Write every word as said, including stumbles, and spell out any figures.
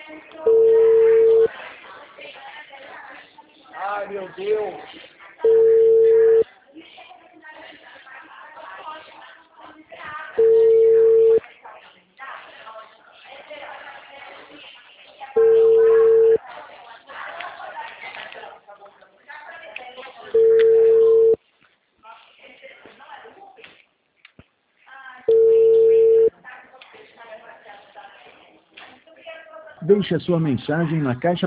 Ai, meu Deus. Deixe a sua mensagem na caixa